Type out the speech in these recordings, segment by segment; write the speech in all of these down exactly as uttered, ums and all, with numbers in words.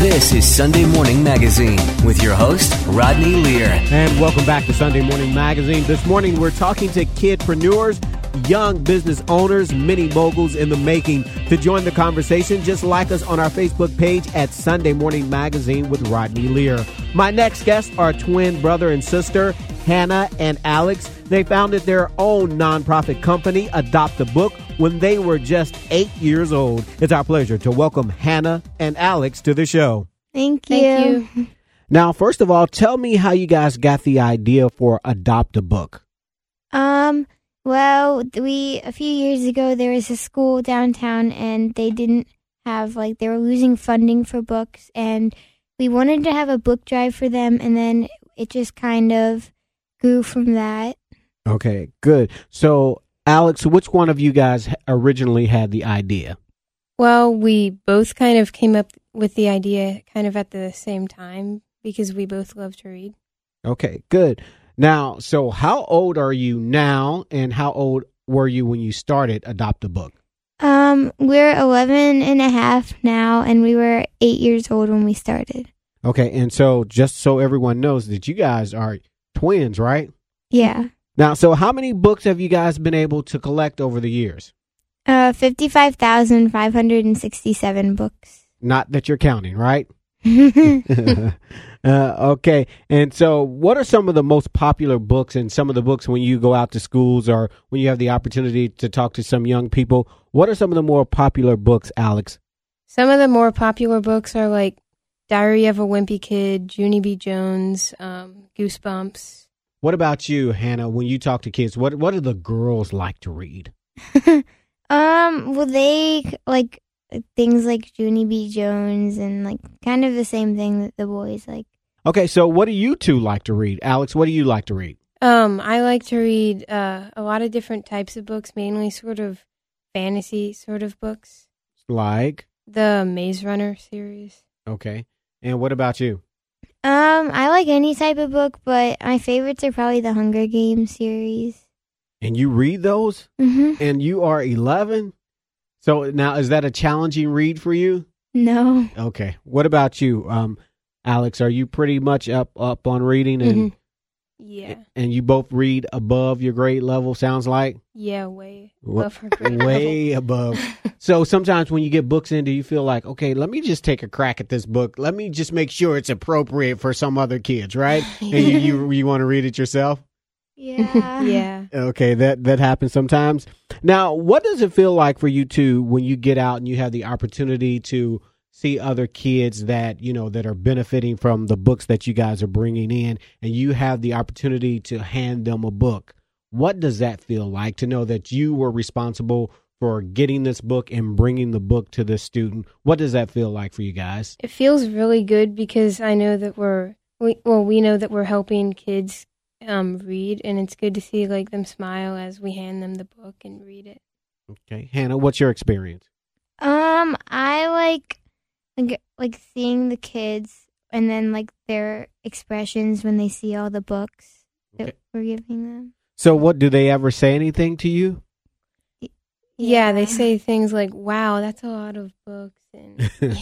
This is Sunday Morning Magazine with your host, Rodney Lear. And welcome back to Sunday Morning Magazine. This morning, we're talking to kidpreneurs, young business owners, mini moguls in the making. To join the conversation, just like us on our Facebook page at Sunday Morning Magazine with Rodney Lear. My next guests are twin brother and sister, Hannah and Alex. They founded their own nonprofit company, Adopt a Book, when they were just eight years old. It's our pleasure to welcome Hannah and Alex to the show. Thank you. Thank you. Now, first of all, tell me how you guys got the idea for Adopt a Book. Um, well, we, a few years ago, there was a school downtown and they didn't have, like, they were losing funding for books, and we wanted to have a book drive for them, and then it just kind of grew from that. Okay, good. So, Alex, which one of you guys originally had the idea? Well, we both kind of came up with the idea kind of at the same time because we both love to read. Okay, good. Now, so how old are you now, and how old were you when you started Adopt a Book? Um, we're eleven and a half now, and we were eight years old when we started. Okay, and so just so everyone knows that you guys are twins, right? Yeah. Now, so how many books have you guys been able to collect over the years? Uh, fifty-five thousand five hundred sixty-seven books. Not that you're counting, right? uh, okay. And so what are some of the most popular books, and some of the books when you go out to schools or when you have the opportunity to talk to some young people? What are some of the more popular books, Alex? Some of the more popular books are like Diary of a Wimpy Kid, Junie B. Jones, um, Goosebumps. What about you, Hannah? When you talk to kids, what what do the girls like to read? um, well, they like things like Junie B. Jones and like kind of the same thing that the boys like. Okay, so what do you two like to read? Alex, what do you like to read? Um, I like to read uh, a lot of different types of books, mainly sort of fantasy sort of books. Like? The Maze Runner series. Okay. And what about you? Um, I like any type of book, but my favorites are probably the Hunger Games series. And you read those? Mm-hmm. And you are eleven? So now, is that a challenging read for you? No. Okay. What about you, um, Alex? Are you pretty much up up on reading? And Mm-hmm. Yeah. And you both read above your grade level, sounds like? Yeah, way Wa- above her grade Way level. above. So sometimes when you get books in, do you feel like, okay, let me just take a crack at this book. Let me just make sure it's appropriate for some other kids, right? And you, you, you want to read it yourself? Yeah. Yeah. Okay, that, that happens sometimes. Now, what does it feel like for you two when you get out and you have the opportunity to see other kids that, you know, that are benefiting from the books that you guys are bringing in, and you have the opportunity to hand them a book? What does that feel like to know that you were responsible for getting this book and bringing the book to this student? What does that feel like for you guys? It feels really good because I know that we're, we, well, we know that we're helping kids um, read, and it's good to see like them smile as we hand them the book and read it. Okay. Hannah, what's your experience? Um, I like, like, like seeing the kids and then like their expressions when they see all the books that Okay. we're giving them. So what, do they ever say anything to you? Yeah, they say things like, wow, that's a lot of books, and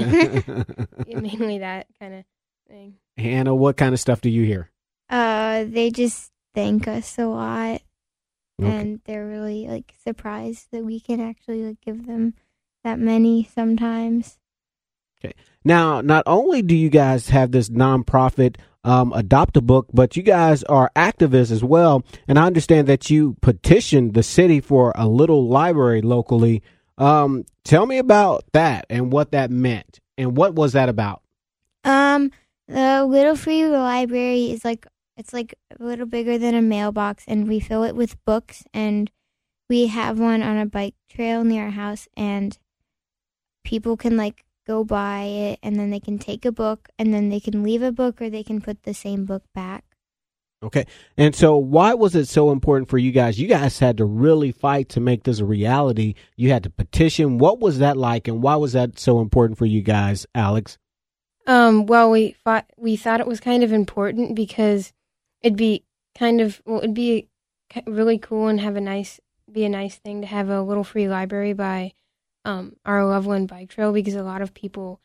yeah, mainly that kind of thing. Hannah, what kind of stuff do you hear? Uh, they just thank us a lot, Okay. and they're really like surprised that we can actually like give them that many sometimes. Now, not only do you guys have this nonprofit um, Adopt a Book, but you guys are activists as well. And I understand that you petitioned the city for a little library locally. Um, tell me about that and what that meant, and what was that about? Um, the Little Free Library is like, it's like a little bigger than a mailbox, and we fill it with books, and we have one on a bike trail near our house, and people can like go by it, and then they can take a book, and then they can leave a book, or they can put the same book back. Okay. And so why was it so important for you guys? You guys had to really fight to make this a reality. You had to petition. What was that like, and why was that so important for you guys, Alex? Um, well, we thought we thought it was kind of important because it'd be kind of well, it'd be really cool and have a nice be a nice thing to have a little free library by um, our Loveland Bike Trail, because a lot of people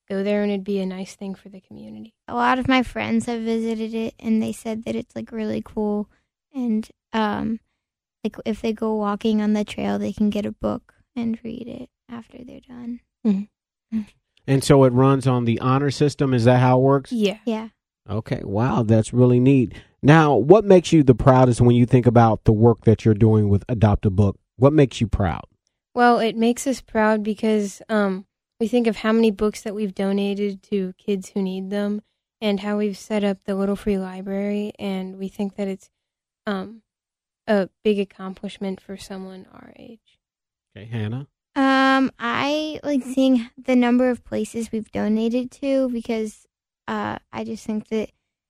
go there and it'd be a nice thing for the community. A lot of my friends have visited it, and they said that it's like really cool. And um, like if they go walking on the trail, they can get a book and read it after they're done. Mm-hmm. And so it runs on the honor system. Is that how it works? Yeah. Yeah. Okay. Wow. That's really neat. Now, what makes you the proudest when you think about the work that you're doing with Adopt a Book? What makes you proud? Well, it makes us proud because um, we think of how many books that we've donated to kids who need them and how we've set up the Little Free Library. And we think that it's um, a big accomplishment for someone our age. Okay. Hannah? Um, I like seeing the number of places we've donated to because uh, I just think that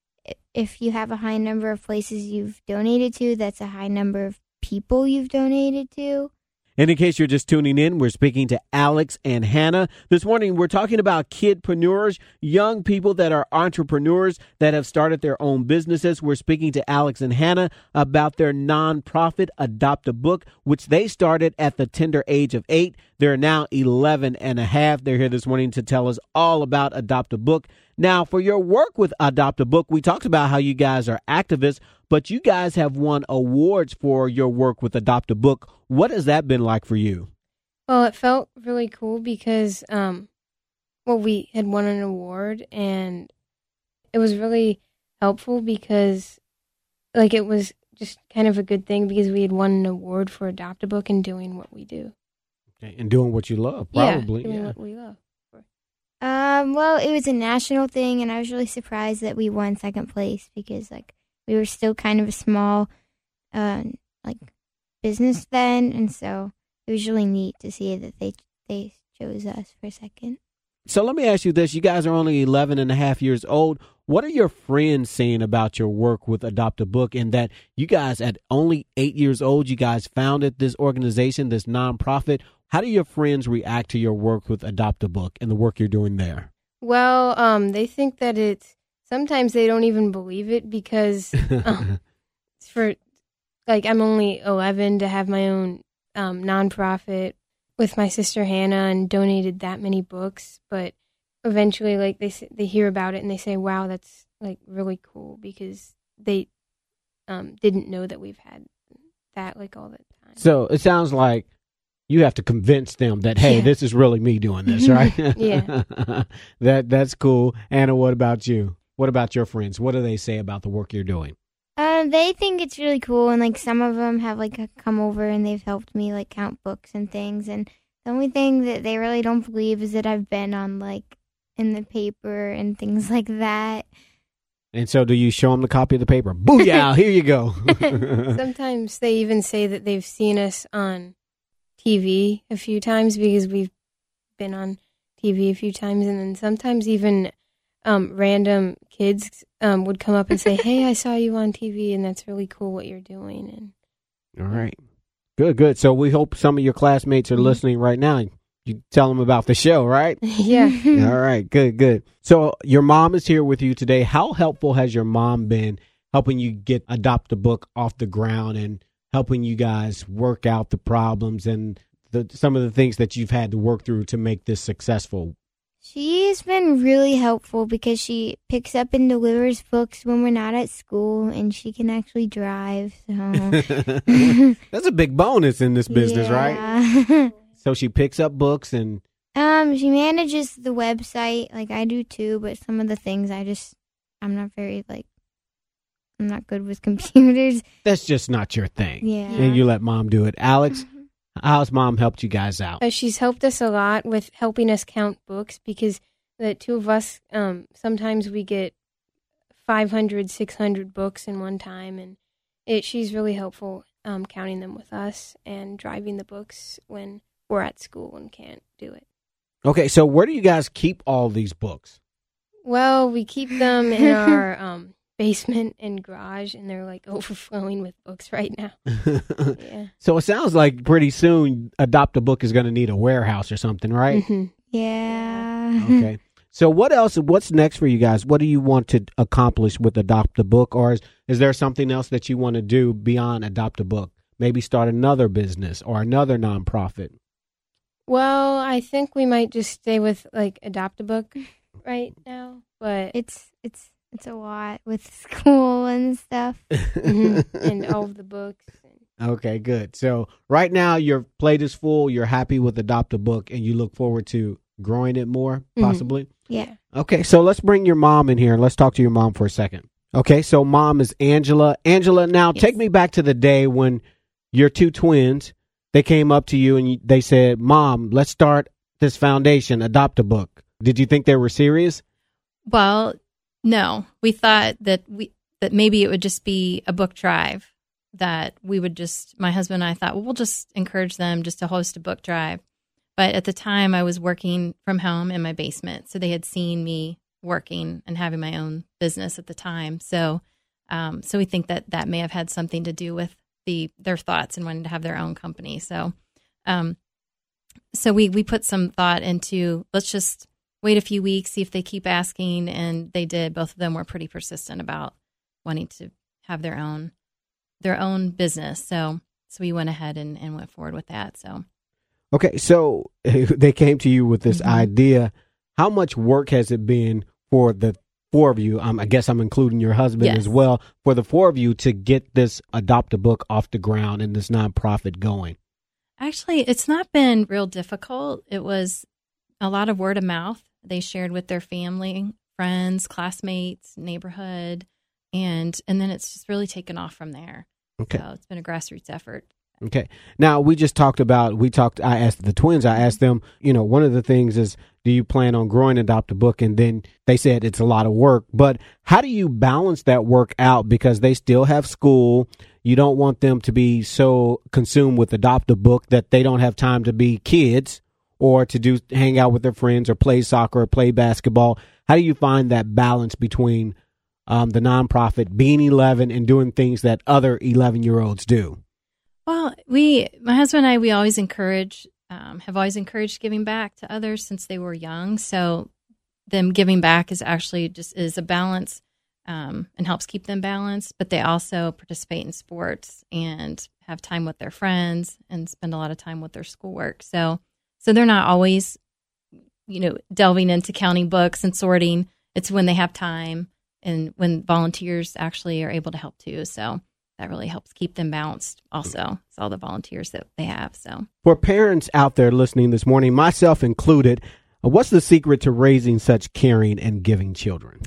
if you have a high number of places you've donated to, that's a high number of people you've donated to. And in case you're just tuning in, we're speaking to Alex and Hannah. This morning, we're talking about kidpreneurs, young people that are entrepreneurs that have started their own businesses. We're speaking to Alex and Hannah about their nonprofit, Adopt a Book, which they started at the tender age of eight. They're now eleven and a half. They're here this morning to tell us all about Adopt a Book. Now, for your work with Adopt a Book, we talked about how you guys are activists, but you guys have won awards for your work with Adopt a Book. What has that been like for you? Well, it felt really cool because, um, well, we had won an award, and it was really helpful because, like, it was just kind of a good thing because we had won an award for Adopt a Book and doing what we do. Okay, and doing what you love, probably. Yeah, doing yeah. what we love. Um, well, it was a national thing, and I was really surprised that we won second place because, like, we were still kind of a small, uh, like, business then, and so it was really neat to see that they they chose us for second. So let me ask you this. You guys are only eleven and a half years old. What are your friends saying about your work with Adopt a Book and that you guys at only eight years old, you guys founded this organization, this nonprofit? How do your friends react to your work with Adopt a Book and the work you're doing there? Well, um, they think that it's, sometimes they don't even believe it because um, for, like, I'm only eleven to have my own um, nonprofit with my sister Hannah and donated that many books, but eventually, like, they they hear about it and they say, wow, that's, like, really cool because they um, didn't know that we've had that, like, all the time. So it sounds like you have to convince them that, hey, Yeah. this is really me doing this, right? Yeah. that That's cool. Anna, what about you? What about your friends? What do they say about the work you're doing? Um, they think it's really cool, and like some of them have like come over and they've helped me like count books and things. And the only thing that they really don't believe is that I've been on like in the paper and things like that. And so, do you show them the copy of the paper? Booyah! Here you go. Sometimes they even say that they've seen us on T V a few times because we've been on T V a few times, and then sometimes even um, random kids um, would come up and say, "Hey, I saw you on T V, and that's really cool what you're doing." And All right, good, good. So we hope some of your classmates are Mhm. listening right now. You tell them about the show, right? yeah, All right, good, good. So your mom is here with you today. How helpful has your mom been helping you get Adopt a Book off the ground and helping you guys work out the problems and the, some of the things that you've had to work through to make this successful? She's been really helpful because she picks up and delivers books when we're not at school, and she can actually drive. So That's a big bonus in this business, right? right? So she picks up books and um, she manages the website like I do too, but some of the things I just I'm not very like I'm not good with computers. that's just not your thing. Yeah. And you let mom do it. Alex, how's mom helped you guys out? Uh, she's helped us a lot with helping us count books because the two of us um, sometimes we get five hundred, six hundred books in one time, and it she's really helpful um, counting them with us and driving the books when we're at school and can't do it. Okay, so where do you guys keep all these books? Well, we keep them in our um, basement and garage, and they're like overflowing with books right now. Yeah. So it sounds like pretty soon Adopt a Book is going to need a warehouse or something, right? Mhm. Yeah. Okay. So what else, what's next for you guys? What do you want to accomplish with Adopt a Book? Or is, is there something else that you want to do beyond Adopt a Book? Maybe start another business or another nonprofit? Well, I think we might just stay with like Adopt a Book right now, but It's it's it's a lot with school and stuff. Mhm. and all of the books. Okay, good. So right now your plate is full. You're happy with Adopt a Book, and you look forward to growing it more, possibly. Yeah. Okay, so let's bring your mom in here and let's talk to your mom for a second. Okay, so mom is Angela. Angela, now Yes. take me back to the day when your two twins, they came up to you and you, they said, Mom, let's start this foundation, Adopt a Book. Did you think they were serious? Well, no. We thought that we that maybe it would just be a book drive, that we would just, my husband and I thought, well, we'll just encourage them just to host a book drive. But at the time, I was working from home in my basement, so they had seen me working and having my own business at the time. So, um, so we think that that may have had something to do with the their thoughts and wanting to have their own company. So, um, so we we put some thought into, let's just wait a few weeks, see if they keep asking, and they did. Both of them were pretty persistent about wanting to have their own their own business. So, so we went ahead and, and went forward with that. So. Okay, so they came to you with this Mhm. idea. How much work has it been for the four of you? Um, I guess I'm including your husband Yes. as well. For the four of you to get this Adopt a Book off the ground and this nonprofit going. Actually, it's not been real difficult. It was a lot of word of mouth. They shared with their family, friends, classmates, neighborhood, and and then it's just really taken off from there. Okay. So it's been a grassroots effort. Okay. Now, we just talked about, we talked, I asked the twins, I asked them, you know, one of the things is, do you plan on growing Adopt a Book? And then they said it's a lot of work. But how do you balance that work out? Because they still have school. You don't want them to be so consumed with Adopt a Book that they don't have time to be kids or to do hang out with their friends or play soccer or play basketball. How do you find that balance between um, the nonprofit, being eleven, and doing things that other eleven-year-olds do? Well, we, my husband and I, we always encourage, um, have always encouraged giving back to others since they were young. So them giving back is actually just is a balance um, and helps keep them balanced. But they also participate in sports and have time with their friends and spend a lot of time with their schoolwork. So, so they're not always, you know, delving into counting books and sorting. It's when they have time and when volunteers actually are able to help too. So that really helps keep them balanced also. It's all the volunteers that they have. So for parents out there listening this morning, myself included, uh, what's the secret to raising such caring and giving children?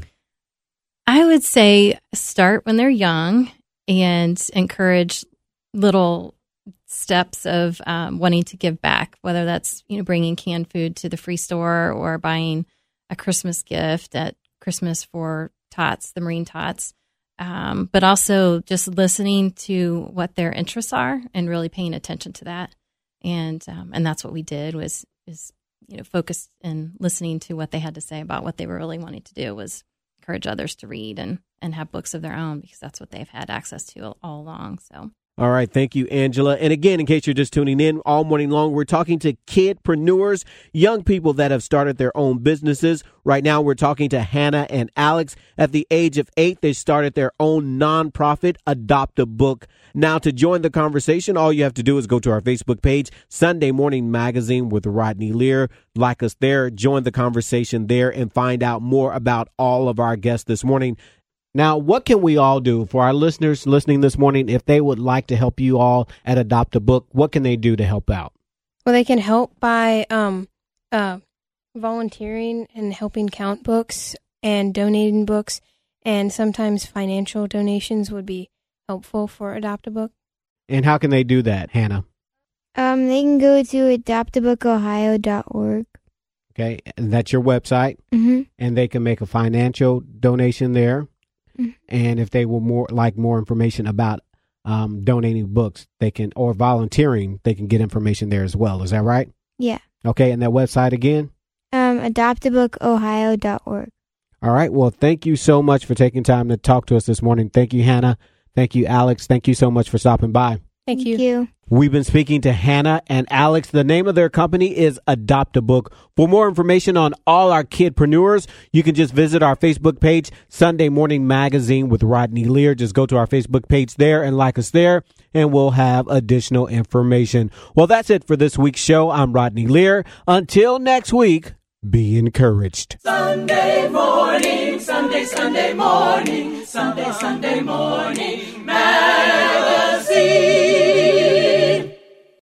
I would say start when they're young and encourage little steps of um, wanting to give back, whether that's, you know, bringing canned food to the free store or buying a Christmas gift at Christmas for tots, the Marine Tots. Um, but also just listening to what their interests are and really paying attention to that. And um, and that's what we did was, is, you know, focused and listening to what they had to say about what they were really wanting to do was encourage others to read and, and have books of their own because that's what they've had access to all, all along. So. All right. Thank you, Angela. And again, in case you're just tuning in, all morning long, we're talking to kidpreneurs, young people that have started their own businesses. Right now, we're talking to Hannah and Alex. At the age of eight, they started their own nonprofit, Adopt a Book. Now, to join the conversation, all you have to do is go to our Facebook page, Sunday Morning Magazine with Rodney Lear. Like us there, join the conversation there, and find out more about all of our guests this morning. Now, what can we all do for our listeners listening this morning if they would like to help you all at Adopt a Book? What can they do to help out? Well, they can help by um, uh, volunteering and helping count books and donating books, and sometimes financial donations would be helpful for Adopt a Book. And how can they do that, Hannah? Um, they can go to adopt a book ohio dot org. Okay, and that's your website, Mm-hmm. and they can make a financial donation there. Mm-hmm. And if they will more like more information about um, donating books, they can, or volunteering, they can get information there as well. Is that right? Yeah. Okay, and that website again? Um, adopt a book ohio dot org. All right. Well, thank you so much for taking time to talk to us this morning. Thank you, Hannah. Thank you, Alex. Thank you so much for stopping by. Thank, Thank you. you. We've been speaking to Hannah and Alex. The name of their company is Adopt a Book. For more information on all our kidpreneurs, you can just visit our Facebook page, Sunday Morning Magazine with Rodney Lear. Just go to our Facebook page there and like us there, and we'll have additional information. Well, that's it for this week's show. I'm Rodney Lear. Until next week, be encouraged. Sunday morning, Sunday, Sunday morning, Sunday, Sunday morning, Magazine.